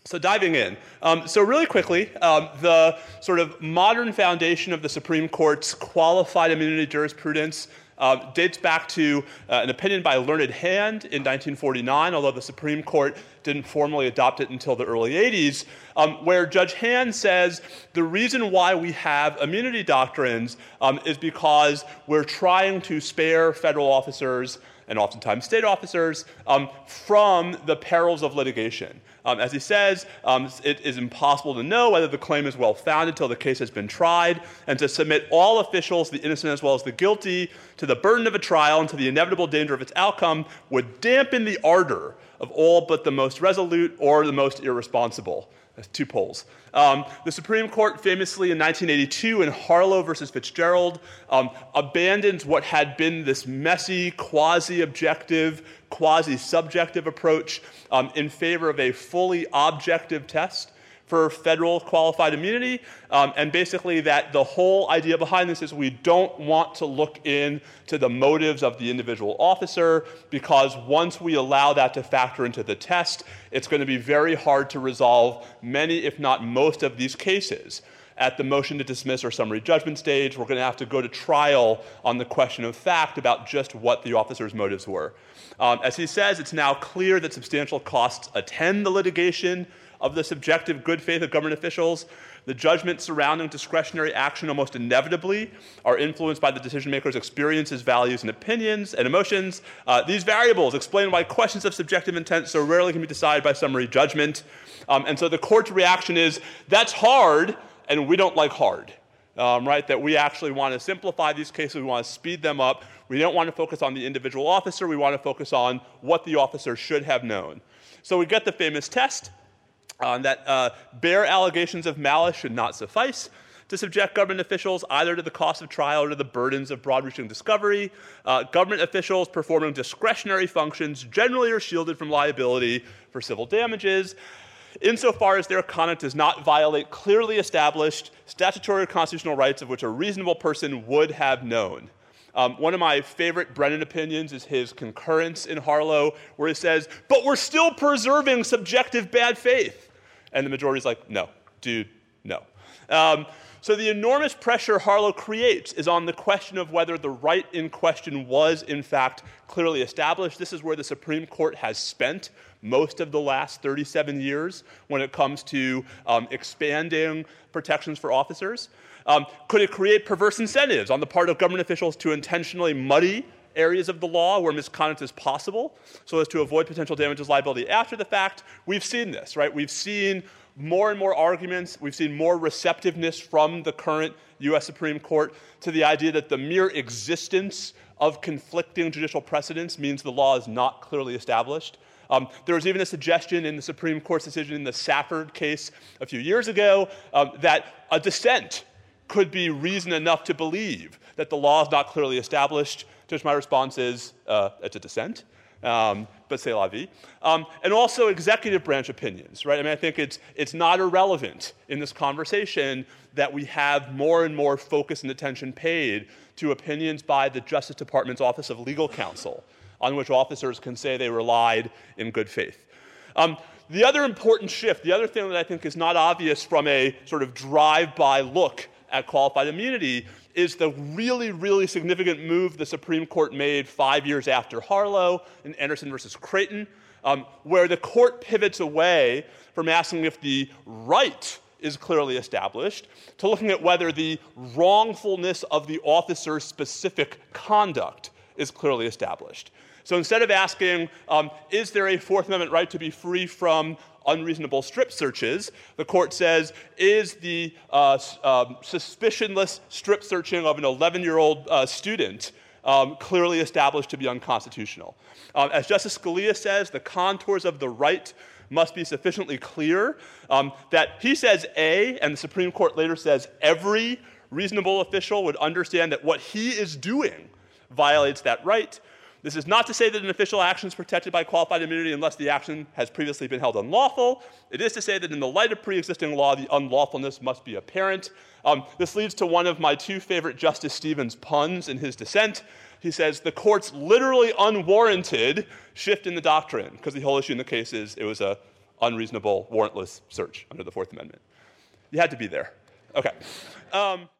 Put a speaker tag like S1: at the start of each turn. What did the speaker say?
S1: So diving in. So really quickly, the sort of modern foundation of the Supreme Court's qualified immunity jurisprudence dates back to an opinion by Learned Hand in 1949, although the Supreme Court didn't formally adopt it until the early 80s, where Judge Hand says the reason why we have immunity doctrines is because we're trying to spare federal officers and oftentimes state officers from the perils of litigation. As he says, it is impossible to know whether the claim is well-founded until the case has been tried, and to submit all officials, the innocent as well as the guilty, to the burden of a trial and to the inevitable danger of its outcome would dampen the ardor of all but the most resolute or the most irresponsible. That's two poles. The Supreme Court famously in 1982 in Harlow versus Fitzgerald abandoned what had been this messy, quasi-objective, quasi-subjective approach in favor of a fully objective test for federal qualified immunity, and basically that the whole idea behind this is we don't want to look into the motives of the individual officer, because once we allow that to factor into the test, it's going to be very hard to resolve many, if not most, of these cases. At the motion to dismiss or summary judgment stage, we're going to have to go to trial on the question of fact about just what the officer's motives were. As he says, it's now clear that substantial costs attend the litigation of the subjective good faith of government officials. The judgments surrounding discretionary action almost inevitably are influenced by the decision-maker's experiences, values, and opinions and emotions. These variables explain why questions of subjective intent so rarely can be decided by summary judgment. And so the court's reaction is, that's hard, and we don't like hard. Right? That we actually want to simplify these cases, we want to speed them up. We don't want to focus on the individual officer, we want to focus on what the officer should have known. So we get the famous test that bare allegations of malice should not suffice to subject government officials either to the cost of trial or to the burdens of broad-reaching discovery. Government officials performing discretionary functions generally are shielded from liability for civil damages, insofar as their conduct does not violate clearly established statutory or constitutional rights of which a reasonable person would have known. One of my favorite Brennan opinions is his concurrence in Harlow, where he says, but we're still preserving subjective bad faith. And the majority's like, no, dude, no. So the enormous pressure Harlow creates is on the question of whether the right in question was, in fact, clearly established. This is where the Supreme Court has spent most of the last 37 years when it comes to expanding protections for officers. Could it create perverse incentives on the part of government officials to intentionally muddy areas of the law where misconduct is possible so as to avoid potential damages liability after the fact? We've seen this, right? We've seen more and more arguments. We've seen more receptiveness from the current U.S. Supreme Court to the idea that the mere existence of conflicting judicial precedents means the law is not clearly established. There was even a suggestion in the Supreme Court's decision in the Safford case a few years ago that a dissent could be reason enough to believe that the law is not clearly established, to which my response is, it's a dissent, but c'est la vie. And also executive branch opinions, right? I mean, I think it's not irrelevant in this conversation that we have more and more focus and attention paid to opinions by the Justice Department's Office of Legal Counsel, on which officers can say they relied in good faith. The other important shift, the other thing that I think is not obvious from a sort of drive-by look at qualified immunity, is the really, really significant move the Supreme Court made 5 years after Harlow in Anderson versus Creighton, where the court pivots away from asking if the right is clearly established to looking at whether the wrongfulness of the officer's specific conduct is clearly established. So instead of asking, is there a Fourth Amendment right to be free from unreasonable strip searches, the court says, is the suspicionless strip searching of an 11-year-old student clearly established to be unconstitutional? As Justice Scalia says, the contours of the right must be sufficiently clear that he says A, and the Supreme Court later says every reasonable official would understand that what he is doing violates that right. This is not to say that an official action is protected by qualified immunity unless the action has previously been held unlawful. It is to say that in the light of pre-existing law, the unlawfulness must be apparent. This leads to one of my two favorite Justice Stevens puns in his dissent. He says, the court's literally unwarranted shift in the doctrine, because the whole issue in the case is it was a unreasonable, warrantless search under the Fourth Amendment. You had to be there. Okay.